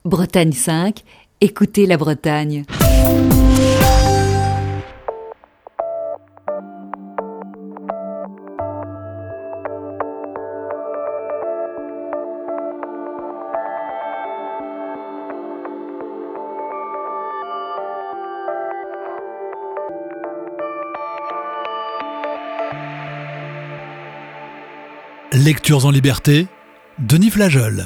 Bretagne 5, écoutez la Bretagne. Lectures en liberté, Denis Flageol.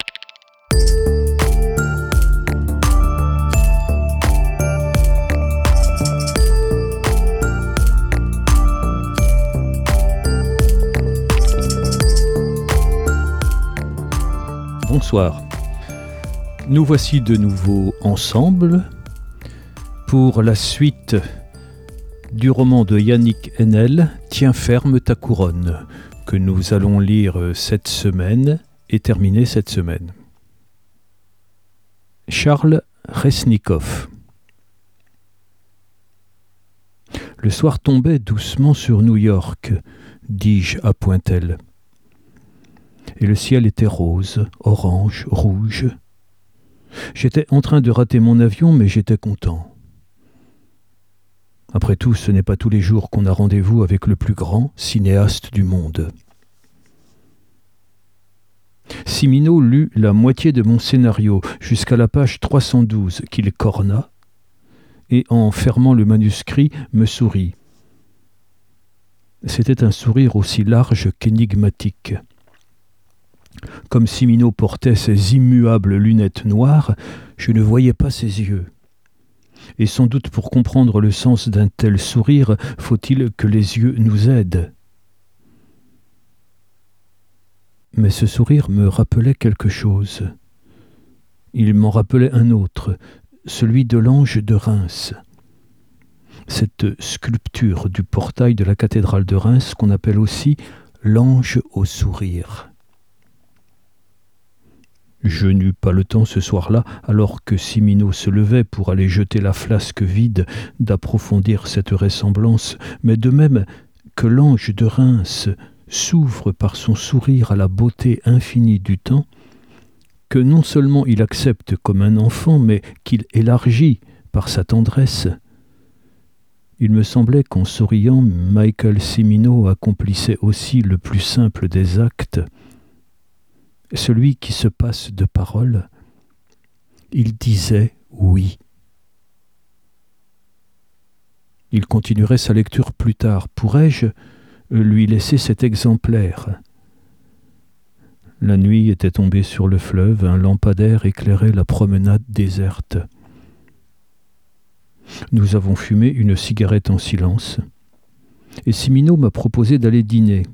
Bonsoir. Nous voici de nouveau ensemble pour la suite du roman de Yannick Haenel, Tiens ferme ta couronne, que nous allons lire cette semaine et terminer cette semaine. Charles Resnikoff. Le soir tombait doucement sur New York, dis-je à Pointel. Et le ciel était rose, orange, rouge. J'étais en train de rater mon avion, mais j'étais content. Après tout, ce n'est pas tous les jours qu'on a rendez-vous avec le plus grand cinéaste du monde. Cimino lut la moitié de mon scénario jusqu'à la page 312 qu'il corna et, en fermant le manuscrit, me sourit. C'était un sourire aussi large qu'énigmatique. Comme Cimino portait ses immuables lunettes noires, je ne voyais pas ses yeux. Et sans doute pour comprendre le sens d'un tel sourire, faut-il que les yeux nous aident. Mais ce sourire me rappelait quelque chose. Il m'en rappelait un autre, celui de l'ange de Reims. Cette sculpture du portail de la cathédrale de Reims qu'on appelle aussi l'ange au sourire. Je n'eus pas le temps ce soir-là, alors que Cimino se levait pour aller jeter la flasque vide, d'approfondir cette ressemblance, mais de même que l'ange de Reims s'ouvre par son sourire à la beauté infinie du temps, que non seulement il accepte comme un enfant, mais qu'il élargit par sa tendresse. Il me semblait qu'en souriant, Michael Cimino accomplissait aussi le plus simple des actes, celui qui se passe de parole. Il disait oui. Il continuerait sa lecture plus tard. Pourrais-je lui laisser cet exemplaire ? La nuit était tombée sur le fleuve, un lampadaire éclairait la promenade déserte. Nous avons fumé une cigarette en silence, et Cimino m'a proposé d'aller dîner.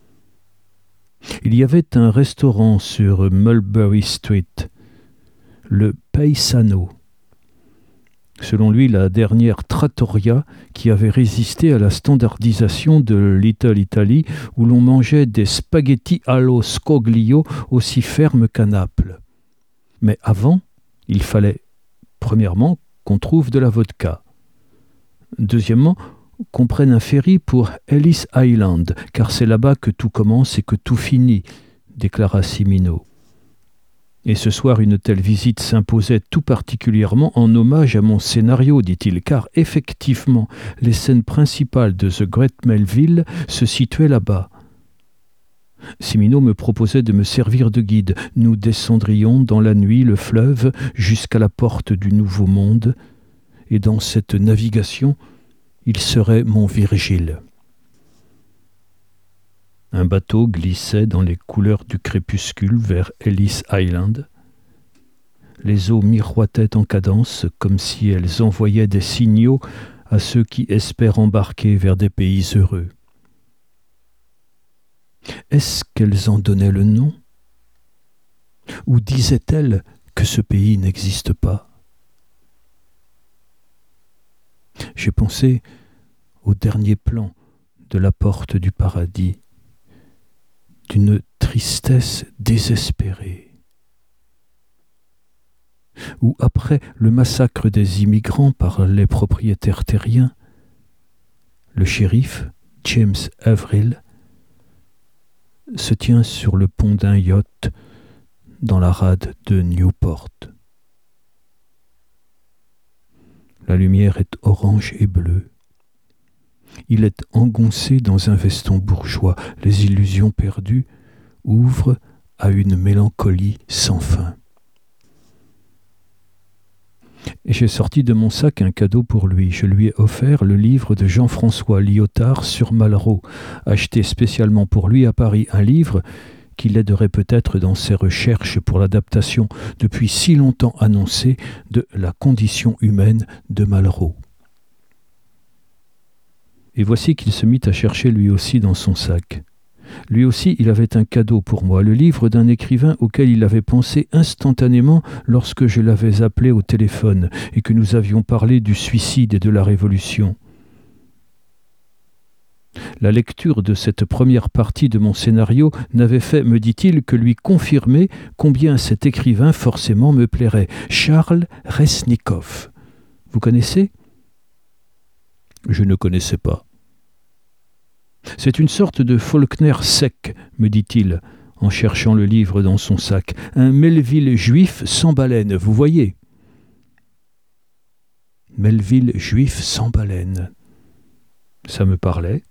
Il y avait un restaurant sur Mulberry Street, le Paisano. Selon lui, la dernière trattoria qui avait résisté à la standardisation de Little Italy, où l'on mangeait des spaghettis allo scoglio aussi fermes qu'à Naples. Mais avant, il fallait, premièrement, qu'on trouve de la vodka. Deuxièmement, qu'on prenne un ferry pour Ellis Island, car c'est là-bas que tout commence et que tout finit, déclara Cimino. Et ce soir, une telle visite s'imposait tout particulièrement en hommage à mon scénario, dit-il, car effectivement, les scènes principales de The Great Melville se situaient là-bas. Cimino me proposait de me servir de guide. Nous descendrions dans la nuit le fleuve jusqu'à la porte du Nouveau Monde, et dans cette navigation, il serait mon Virgile. Un bateau glissait dans les couleurs du crépuscule vers Ellis Island. Les eaux miroitaient en cadence comme si elles envoyaient des signaux à ceux qui espèrent embarquer vers des pays heureux. Est-ce qu'elles en donnaient le nom ? Ou disaient-elles que ce pays n'existe pas ? J'ai pensé au dernier plan de la porte du paradis, d'une tristesse désespérée, où après le massacre des immigrants par les propriétaires terriens, le shérif, James Averill, se tient sur le pont d'un yacht dans la rade de Newport. La lumière est orange et bleue. Il est engoncé dans un veston bourgeois. Les illusions perdues ouvrent à une mélancolie sans fin. Et j'ai sorti de mon sac un cadeau pour lui. Je lui ai offert le livre de Jean-François Lyotard sur Malraux, acheté spécialement pour lui à Paris, un livre qui l'aiderait peut-être dans ses recherches pour l'adaptation depuis si longtemps annoncée de La condition humaine de Malraux. Et voici qu'il se mit à chercher lui aussi dans son sac. Lui aussi, il avait un cadeau pour moi, le livre d'un écrivain auquel il avait pensé instantanément lorsque je l'avais appelé au téléphone et que nous avions parlé du suicide et de la Révolution. La lecture de cette première partie de mon scénario n'avait fait, me dit-il, que lui confirmer combien cet écrivain forcément me plairait. Charles Resnikov. Vous connaissez ? Je ne connaissais pas. C'est une sorte de Faulkner sec, me dit-il, en cherchant le livre dans son sac. Un Melville juif sans baleine, vous voyez ? Melville juif sans baleine. Ça me parlait.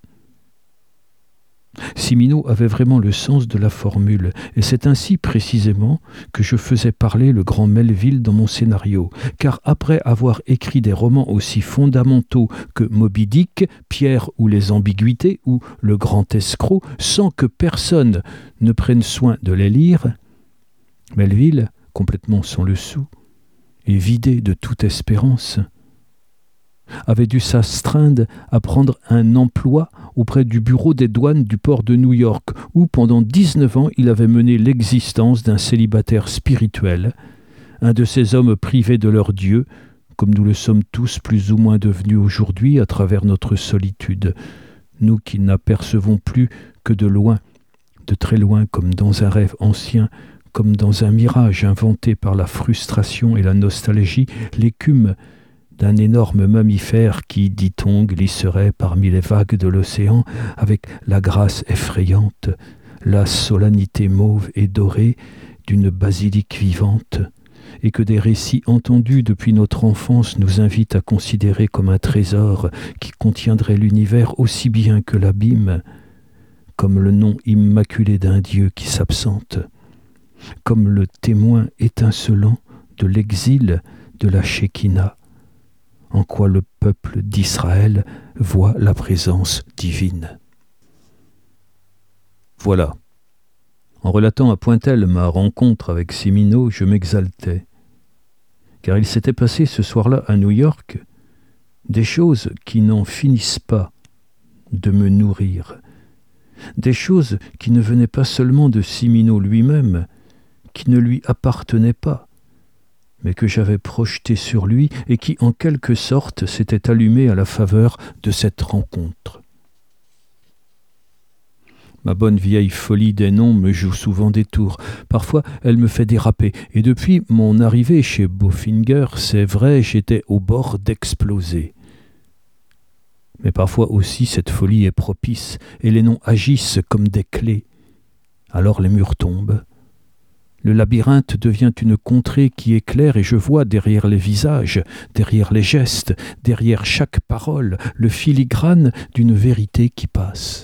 Cimino avait vraiment le sens de la formule, et c'est ainsi précisément que je faisais parler le grand Melville dans mon scénario, car après avoir écrit des romans aussi fondamentaux que Moby Dick, Pierre ou les ambiguïtés, ou Le grand escroc, sans que personne ne prenne soin de les lire, Melville, complètement sans le sou, et vidé de toute espérance, avait dû s'astreindre à prendre un emploi auprès du bureau des douanes du port de New York, où pendant 19 ans il avait mené l'existence d'un célibataire spirituel, un de ces hommes privés de leur Dieu, comme nous le sommes tous plus ou moins devenus aujourd'hui à travers notre solitude, nous qui n'apercevons plus que de loin, de très loin, comme dans un rêve ancien, comme dans un mirage inventé par la frustration et la nostalgie, l'écume d'un énorme mammifère qui, dit-on, glisserait parmi les vagues de l'océan avec la grâce effrayante, la solennité mauve et dorée d'une basilique vivante, et que des récits entendus depuis notre enfance nous invitent à considérer comme un trésor qui contiendrait l'univers aussi bien que l'abîme, comme le nom immaculé d'un Dieu qui s'absente, comme le témoin étincelant de l'exil de la Shekinah, en quoi le peuple d'Israël voit la présence divine. Voilà. En relatant à Pointel ma rencontre avec Cimino, je m'exaltais, car il s'était passé ce soir-là à New York des choses qui n'en finissent pas de me nourrir, des choses qui ne venaient pas seulement de Cimino lui-même, qui ne lui appartenaient pas, mais que j'avais projeté sur lui et qui, en quelque sorte, s'était allumé à la faveur de cette rencontre. Ma bonne vieille folie des noms me joue souvent des tours. Parfois, elle me fait déraper. Et depuis mon arrivée chez Bowfinger, c'est vrai, j'étais au bord d'exploser. Mais parfois aussi, cette folie est propice, et les noms agissent comme des clés. Alors les murs tombent. Le labyrinthe devient une contrée qui éclaire et je vois derrière les visages, derrière les gestes, derrière chaque parole, le filigrane d'une vérité qui passe.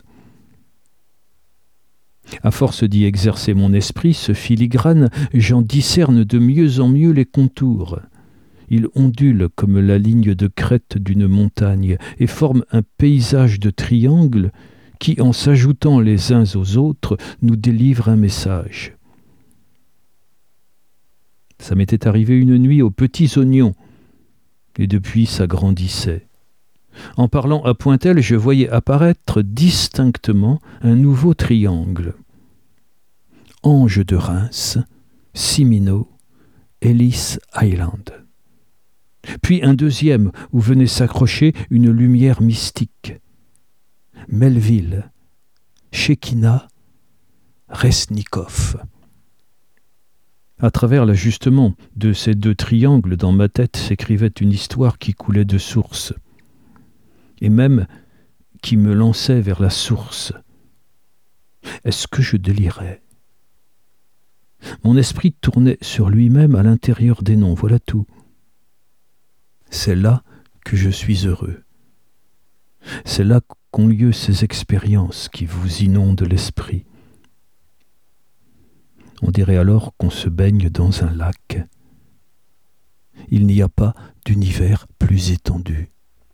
À force d'y exercer mon esprit, ce filigrane, j'en discerne de mieux en mieux les contours. Il ondule comme la ligne de crête d'une montagne et forme un paysage de triangles qui, en s'ajoutant les uns aux autres, nous délivre un message. Ça m'était arrivé une nuit aux petits oignons, et depuis ça grandissait. En parlant à Pointel, je voyais apparaître distinctement un nouveau triangle. Ange de Reims, Cimino, Ellis Island. Puis un deuxième où venait s'accrocher une lumière mystique. Melville, Shekinah, Resnikov. À travers l'ajustement de ces deux triangles, dans ma tête s'écrivait une histoire qui coulait de source, et même qui me lançait vers la source. Est-ce que je délirais ? Mon esprit tournait sur lui-même à l'intérieur des noms, voilà tout. C'est là que je suis heureux. C'est là qu'ont lieu ces expériences qui vous inondent l'esprit. On dirait alors qu'on se baigne dans un lac. Il n'y a pas d'univers plus étendu.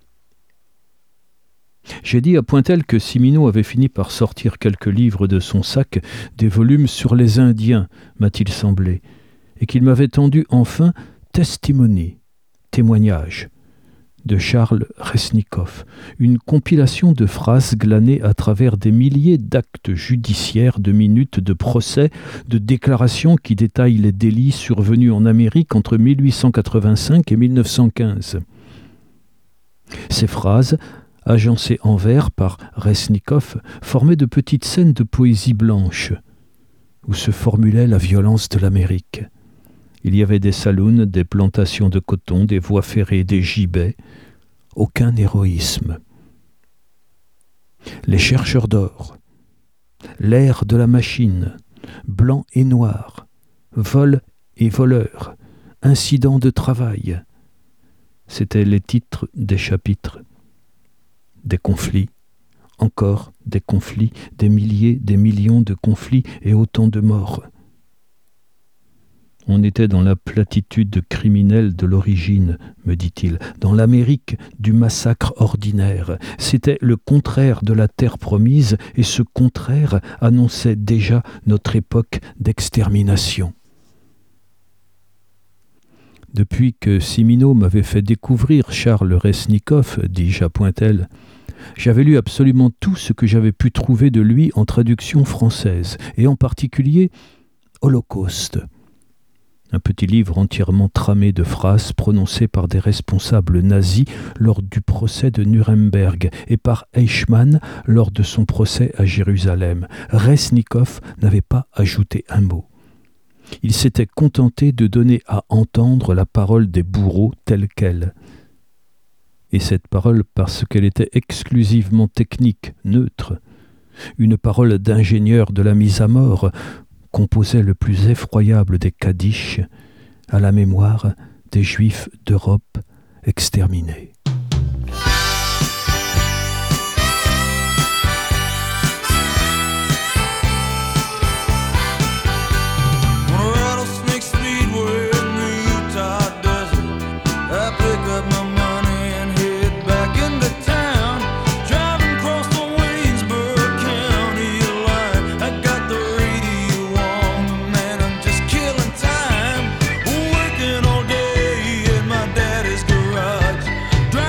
J'ai dit à Pointel que Cimino avait fini par sortir quelques livres de son sac, des volumes sur les Indiens, m'a-t-il semblé, et qu'il m'avait tendu enfin Testimony, témoignage, de Charles Resnikoff, une compilation de phrases glanées à travers des milliers d'actes judiciaires, de minutes de procès, de déclarations qui détaillent les délits survenus en Amérique entre 1885 et 1915. Ces phrases, agencées en vers par Resnikoff, formaient de petites scènes de poésie blanche, où se formulait la violence de l'Amérique. Il y avait des saloons, des plantations de coton, des voies ferrées, des gibets. Aucun héroïsme. Les chercheurs d'or, l'ère de la machine, blanc et noir, vol et voleur, incidents de travail. C'étaient les titres des chapitres. Des conflits, encore des conflits, des milliers, des millions de conflits et autant de morts. On était dans la platitude criminelle de l'origine, me dit-il, dans l'Amérique du massacre ordinaire. C'était le contraire de la terre promise, et ce contraire annonçait déjà notre époque d'extermination. Depuis que Cimino m'avait fait découvrir Charles Resnikoff, dis-je à Pointel, j'avais lu absolument tout ce que j'avais pu trouver de lui en traduction française, et en particulier Holocauste. Un petit livre entièrement tramé de phrases prononcées par des responsables nazis lors du procès de Nuremberg et par Eichmann lors de son procès à Jérusalem. Resnikoff n'avait pas ajouté un mot. Il s'était contenté de donner à entendre la parole des bourreaux telle qu'elle. Et cette parole, parce qu'elle était exclusivement technique, neutre, une parole d'ingénieur de la mise à mort, composait le plus effroyable des kaddish à la mémoire des Juifs d'Europe exterminés. Drive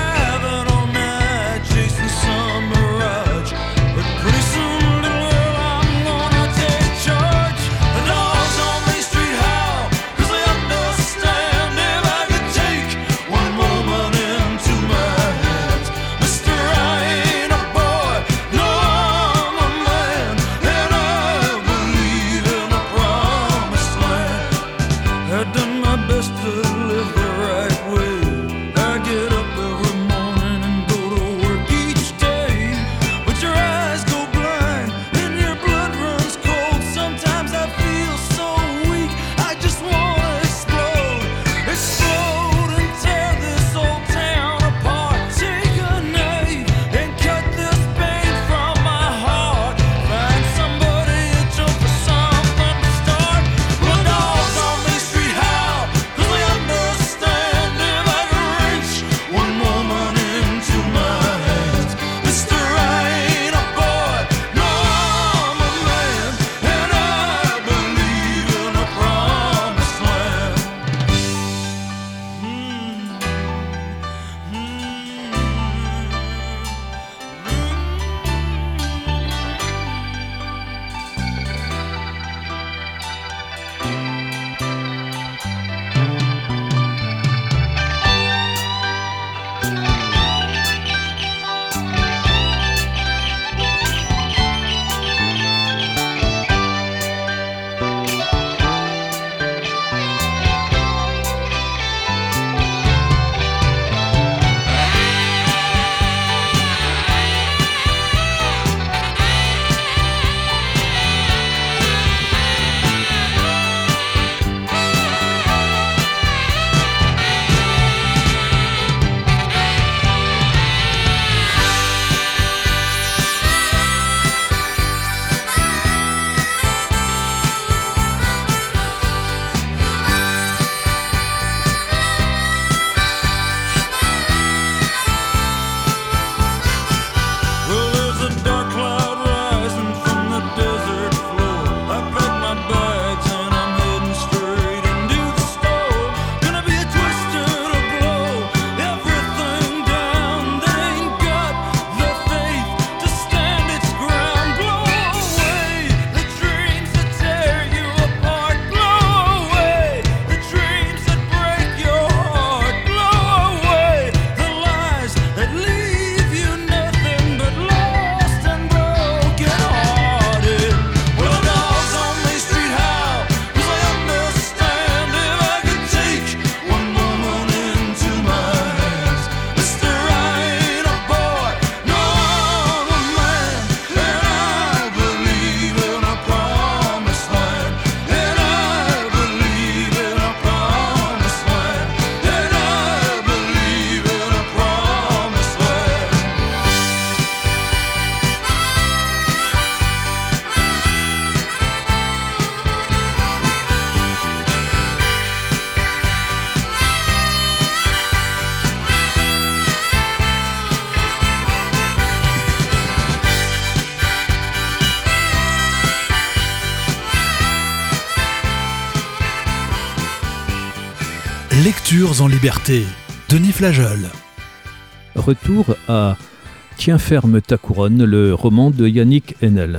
Lectures en liberté. Denis Flageol. Retour à Tiens ferme ta couronne, le roman de Yannick Haenel.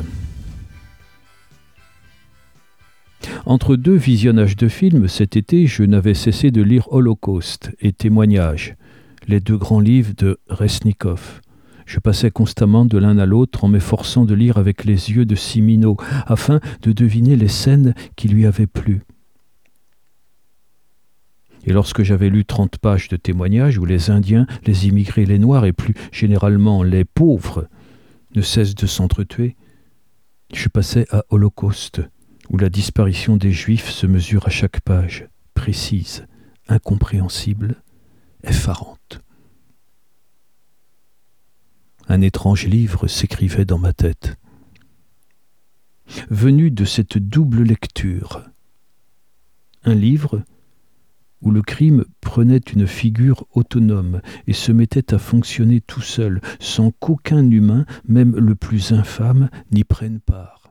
Entre deux visionnages de films cet été, je n'avais cessé de lire Holocauste et Témoignages, les deux grands livres de Resnikov. Je passais constamment de l'un à l'autre en m'efforçant de lire avec les yeux de Cimino, afin de deviner les scènes qui lui avaient plu. Et lorsque j'avais lu 30 pages de témoignages où les Indiens, les immigrés, les Noirs et plus généralement les pauvres ne cessent de s'entretuer, je passais à Holocauste, où la disparition des Juifs se mesure à chaque page, précise, incompréhensible, effarante. Un étrange livre s'écrivait dans ma tête. Venu de cette double lecture, un livre où le crime prenait une figure autonome et se mettait à fonctionner tout seul, sans qu'aucun humain, même le plus infâme, n'y prenne part.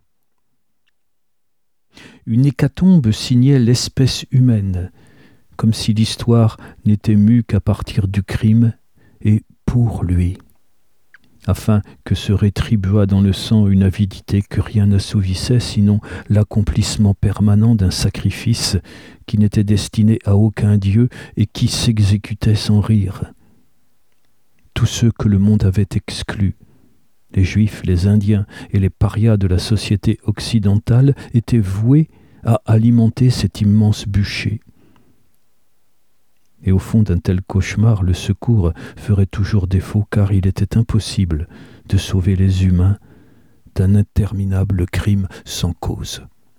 Une hécatombe signait l'espèce humaine, comme si l'histoire n'était mue qu'à partir du crime et pour lui, afin que se rétribuât dans le sang une avidité que rien n'assouvissait, sinon l'accomplissement permanent d'un sacrifice qui n'était destiné à aucun dieu et qui s'exécutait sans rire. Tous ceux que le monde avait exclus, les Juifs, les Indiens et les parias de la société occidentale, étaient voués à alimenter cet immense bûcher. Et au fond d'un tel cauchemar, le secours ferait toujours défaut, car il était impossible de sauver les humains d'un interminable crime sans cause.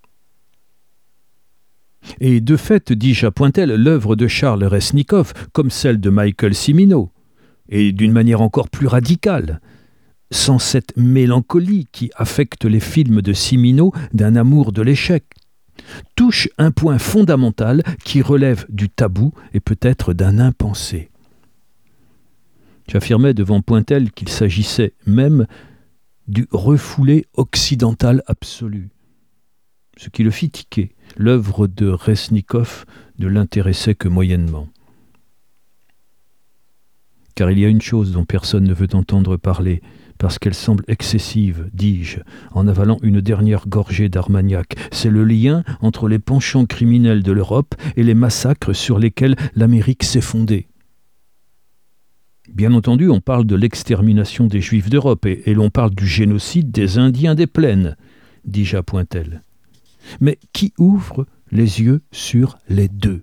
Et de fait, dis-je à Pointel, l'œuvre de Charles Resnikov, comme celle de Michael Cimino, et d'une manière encore plus radicale, sans cette mélancolie qui affecte les films de Cimino d'un amour de l'échec, touche un point fondamental qui relève du tabou et peut-être d'un impensé. J'affirmais devant Pointel qu'il s'agissait même du refoulé occidental absolu. Ce qui le fit tiquer, l'œuvre de Resnikov ne l'intéressait que moyennement. Car il y a une chose dont personne ne veut entendre parler, parce qu'elle semble excessive, dis-je, en avalant une dernière gorgée d'Armagnac. C'est le lien entre les penchants criminels de l'Europe et les massacres sur lesquels l'Amérique s'est fondée. Bien entendu, on parle de l'extermination des Juifs d'Europe et l'on parle du génocide des Indiens des plaines, dis-je à Pointel. Mais qui ouvre les yeux sur les deux?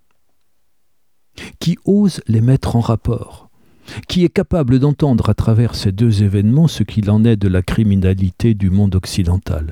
Qui ose les mettre en rapport? Qui est capable d'entendre à travers ces deux événements ce qu'il en est de la criminalité du monde occidental?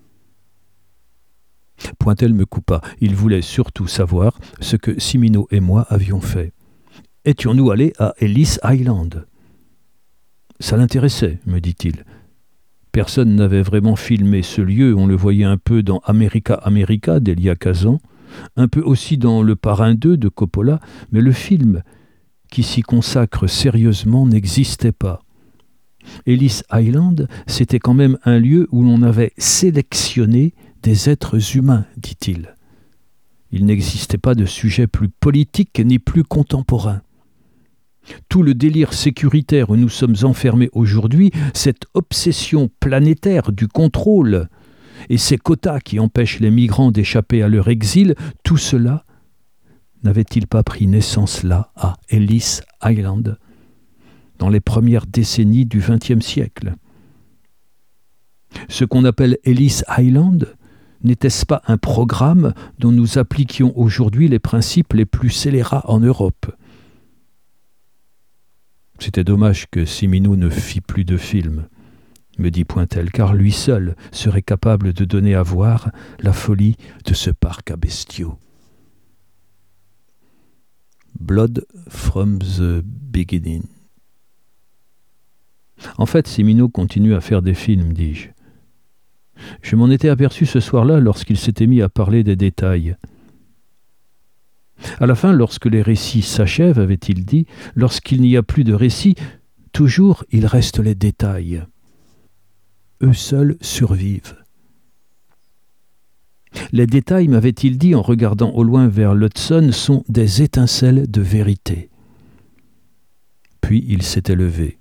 Pointel me coupa. Il voulait surtout savoir ce que Cimino et moi avions fait. Étions-nous allés à Ellis Island? Ça l'intéressait, me dit-il. Personne n'avait vraiment filmé ce lieu, on le voyait un peu dans America America d'Elia Kazan, un peu aussi dans Le Parrain 2 de Coppola, mais le film qui s'y consacre sérieusement n'existait pas. Ellis Island, c'était quand même un lieu où l'on avait sélectionné des êtres humains, dit-il. Il n'existait pas de sujet plus politique ni plus contemporain. Tout le délire sécuritaire où nous sommes enfermés aujourd'hui, cette obsession planétaire du contrôle et ces quotas qui empêchent les migrants d'échapper à leur exil, tout cela n'avait-il pas pris naissance là, à Ellis Island, dans les premières décennies du XXe siècle? Ce qu'on appelle Ellis Island, n'était-ce pas un programme dont nous appliquions aujourd'hui les principes les plus scélérats en Europe? C'était dommage que Cimino ne fît plus de films, me dit Pointel, car lui seul serait capable de donner à voir la folie de ce parc à bestiaux. Blood from the beginning. En fait, Cimino continue à faire des films, dis-je. Je m'en étais aperçu ce soir-là lorsqu'il s'était mis à parler des détails. À la fin, lorsque les récits s'achèvent, avait-il dit, lorsqu'il n'y a plus de récits, toujours il reste les détails. Eux seuls survivent. Les détails, m'avait-il dit en regardant au loin vers l'Hudson, sont des étincelles de vérité. Puis il s'était levé.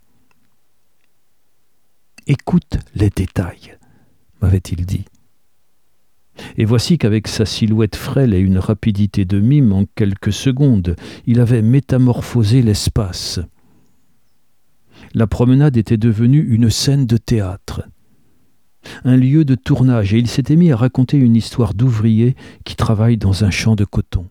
« Écoute les détails », m'avait-il dit. Et voici qu'avec sa silhouette frêle et une rapidité de mime, en quelques secondes, il avait métamorphosé l'espace. La promenade était devenue une scène de théâtre, un lieu de tournage, et il s'était mis à raconter une histoire d'ouvrier qui travaille dans un champ de coton.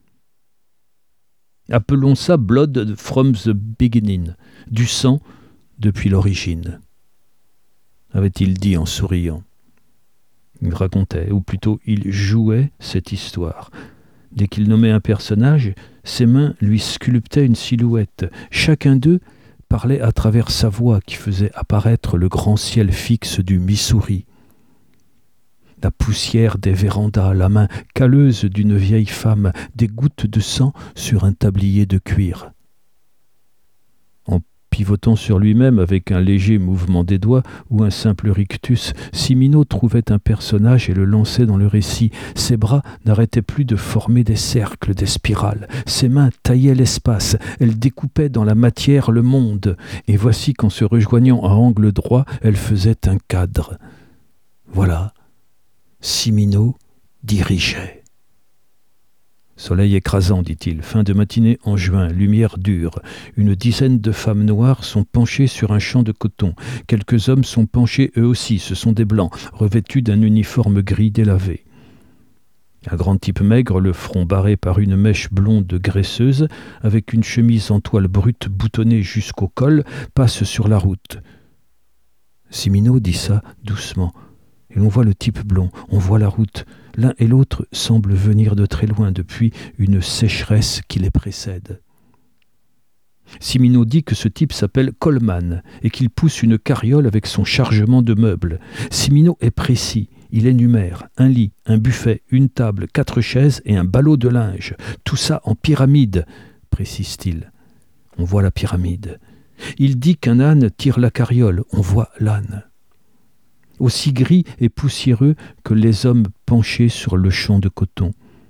Appelons ça Blood from the beginning, du sang depuis l'origine, avait-il dit en souriant. Il racontait, ou plutôt il jouait cette histoire. Dès qu'il nommait un personnage, ses mains lui sculptaient une silhouette. Chacun d'eux parlait à travers sa voix qui faisait apparaître le grand ciel fixe du Missouri, la poussière des vérandas, la main calleuse d'une vieille femme, des gouttes de sang sur un tablier de cuir. En pivotant sur lui-même avec un léger mouvement des doigts ou un simple rictus, Cimino trouvait un personnage et le lançait dans le récit. Ses bras n'arrêtaient plus de former des cercles, des spirales. Ses mains taillaient l'espace, elles découpaient dans la matière le monde. Et voici qu'en se rejoignant à angle droit, elles faisaient un cadre. Voilà, Cimino dirigeait. Soleil écrasant, dit-il, fin de matinée en juin, lumière dure. Une dizaine de femmes noires sont penchées sur un champ de coton. Quelques hommes sont penchés eux aussi, ce sont des blancs, revêtus d'un uniforme gris délavé. Un grand type maigre, le front barré par une mèche blonde graisseuse, avec une chemise en toile brute boutonnée jusqu'au col, passe sur la route. Cimino dit ça doucement. Et l'on voit le type blond, on voit la route. L'un et l'autre semblent venir de très loin depuis une sécheresse qui les précède. Cimino dit que ce type s'appelle Coleman et qu'il pousse une carriole avec son chargement de meubles. Cimino est précis, il énumère un lit, un buffet, une table, 4 chaises et un ballot de linge. Tout ça en pyramide, précise-t-il. On voit la pyramide. Il dit qu'un âne tire la carriole, on voit l'âne. Aussi gris et poussiéreux que les hommes penchés sur le champ de coton.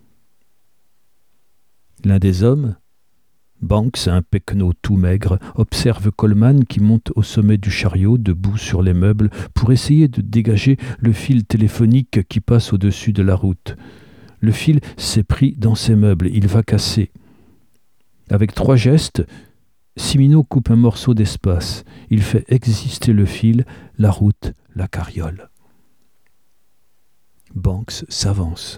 L'un des hommes, Banks, un pecno tout maigre, observe Coleman qui monte au sommet du chariot, debout sur les meubles, pour essayer de dégager le fil téléphonique qui passe au-dessus de la route. Le fil s'est pris dans ses meubles, il va casser. Avec 3 gestes, Cimino coupe un morceau d'espace. Il fait exister le fil, la route, la carriole. Banks s'avance.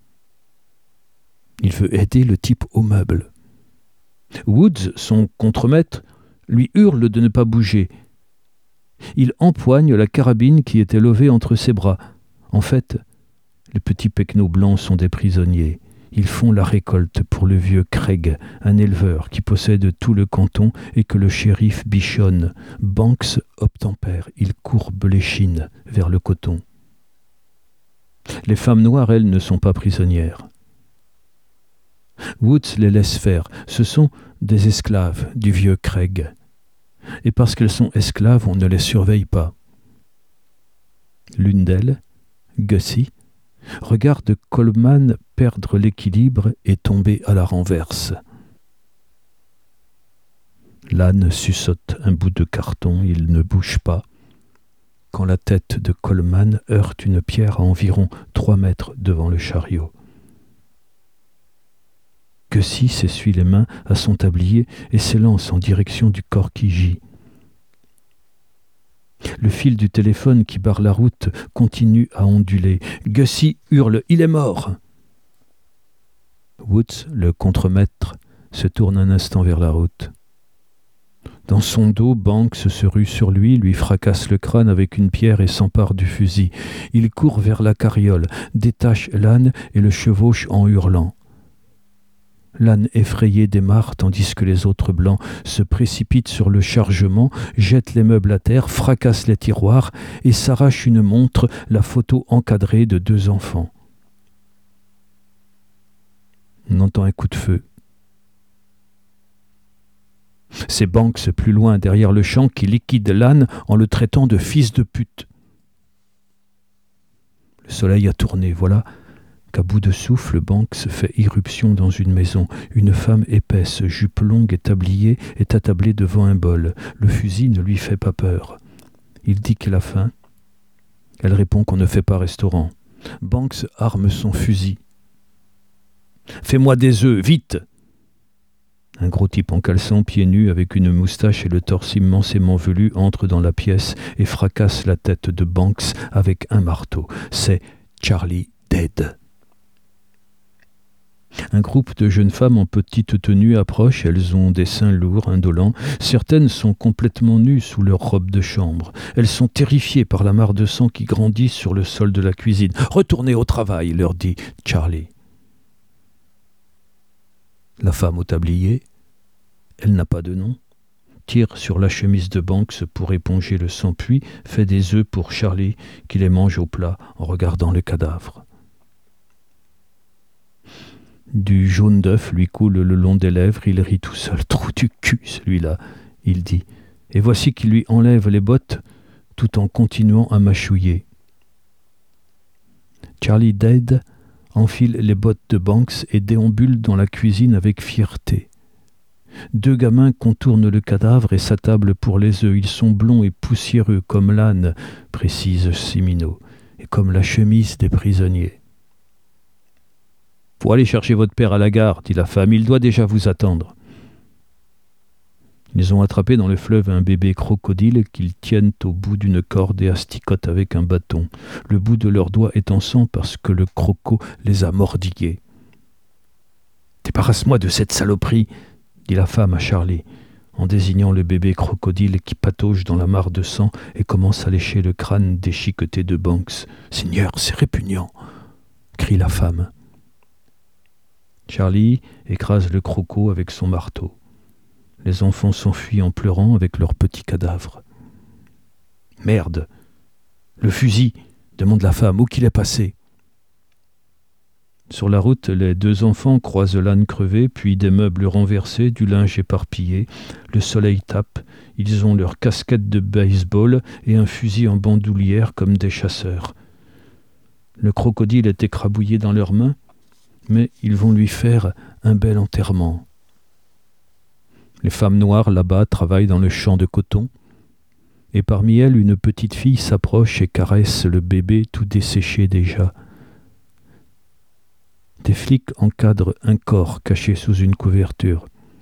Il veut aider le type au meuble. Woods, son contremaître, lui hurle de ne pas bouger. Il empoigne la carabine qui était levée entre ses bras. En fait, les petits pecnos blancs sont des prisonniers. Ils font la récolte pour le vieux Craig, un éleveur qui possède tout le canton et que le shérif bichonne. Banks obtempère, il courbe l'échine vers le coton. Les femmes noires, elles, ne sont pas prisonnières. Woods les laisse faire. Ce sont des esclaves du vieux Craig. Et parce qu'elles sont esclaves, on ne les surveille pas. L'une d'elles, Gussie, regarde Coleman perdre l'équilibre et tomber à la renverse. L'âne suçote un bout de carton, il ne bouge pas, quand la tête de Coleman heurte une pierre à environ 3 mètres devant le chariot. Gussie s'essuie les mains à son tablier et s'élance en direction du corps qui gît. Le fil du téléphone qui barre la route continue à onduler. Gussie hurle « Il est mort !» Woods, le contremaître, se tourne un instant vers la route. Dans son dos, Banks se rue sur lui, lui fracasse le crâne avec une pierre et s'empare du fusil. Il court vers la carriole, détache l'âne et le chevauche en hurlant. L'âne effrayé démarre tandis que les autres blancs se précipitent sur le chargement, jettent les meubles à terre, fracassent les tiroirs et s'arrachent une montre, la photo encadrée de 2 enfants. On entend un coup de feu. C'est Banks plus loin derrière le champ qui liquide l'âne en le traitant de fils de pute. Le soleil a tourné, voilà qu'à bout de souffle, Banks fait irruption dans une maison. Une femme épaisse, jupe longue et tablier, est attablée devant un bol. Le fusil ne lui fait pas peur. Il dit qu'il a faim. Elle répond qu'on ne fait pas restaurant. Banks arme son fusil. « Fais-moi des œufs, vite !» Un gros type en caleçon, pieds nus, avec une moustache et le torse immensément velu, entre dans la pièce et fracasse la tête de Banks avec un marteau. C'est Charlie Dead. Un groupe de jeunes femmes en petite tenue approche. Elles ont des seins lourds, indolents. Certaines sont complètement nues sous leur robe de chambre. Elles sont terrifiées par la mare de sang qui grandit sur le sol de la cuisine. « Retournez au travail !» leur dit Charlie. La femme au tablier, elle n'a pas de nom, tire sur la chemise de Banks pour éponger le sang, puis fait des œufs pour Charlie qui les mange au plat en regardant le cadavre. Du jaune d'œuf lui coule le long des lèvres, il rit tout seul. « Trou du cul, celui-là !» il dit. Et voici qu'il lui enlève les bottes tout en continuant à mâchouiller. Charlie Dead enfile les bottes de Banks et déambule dans la cuisine avec fierté. 2 gamins contournent le cadavre et s'attablent pour les œufs. Ils sont blonds et poussiéreux comme l'âne, précise Cimino, et comme la chemise des prisonniers. « Faut aller chercher votre père à la gare, dit la femme, il doit déjà vous attendre. » Ils ont attrapé dans le fleuve un bébé crocodile qu'ils tiennent au bout d'une corde et asticotent avec un bâton. Le bout de leurs doigts est en sang parce que le croco les a mordillés. « Débarrasse-moi de cette saloperie !» dit la femme à Charlie, en désignant le bébé crocodile qui patauge dans la mare de sang et commence à lécher le crâne déchiqueté de Banks. « Seigneur, c'est répugnant !» crie la femme. Charlie écrase le croco avec son marteau. Les enfants s'enfuient en pleurant avec leur petit cadavre. « Merde ! Le fusil !» demande la femme. « Où qu'il est passé ?» Sur la route, les 2 enfants croisent l'âne crevé, puis des meubles renversés, du linge éparpillé. Le soleil tape. Ils ont leur casquette de baseball et un fusil en bandoulière comme des chasseurs. Le crocodile est écrabouillé dans leurs mains, mais ils vont lui faire un bel enterrement. Les femmes noires là-bas travaillent dans le champ de coton, et parmi elles, une petite fille s'approche et caresse le bébé tout desséché déjà. Des flics encadrent un corps caché sous une couverture.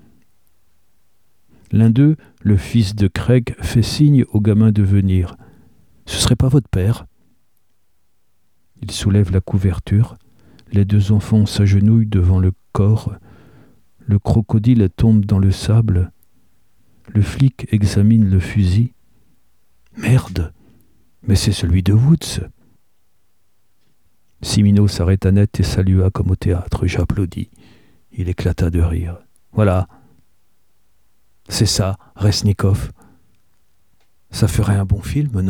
L'un d'eux, le fils de Craig, fait signe au gamin de venir. « Ce serait pas votre père ?» Il soulève la couverture. Les 2 enfants s'agenouillent devant le corps. Le crocodile tombe dans le sable. Le flic examine le fusil. « Merde, mais c'est celui de Woods !» Cimino s'arrêta net et salua comme au théâtre. J'applaudis. Il éclata de rire. « Voilà. C'est ça, Resnikov. Ça ferait un bon film, non ?»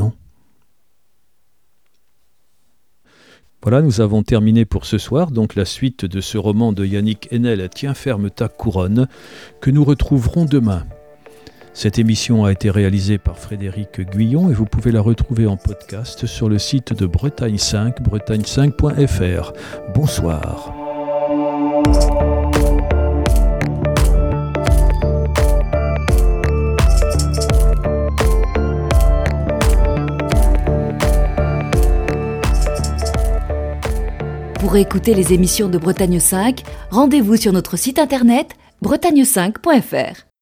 Voilà, nous avons terminé pour ce soir, donc la suite de ce roman de Yannick Haenel, Tiens ferme ta couronne, que nous retrouverons demain. Cette émission a été réalisée par Frédéric Guyon et vous pouvez la retrouver en podcast sur le site de Bretagne 5, bretagne5.fr. Bonsoir. Pour écouter les émissions de Bretagne 5, rendez-vous sur notre site internet bretagne5.fr.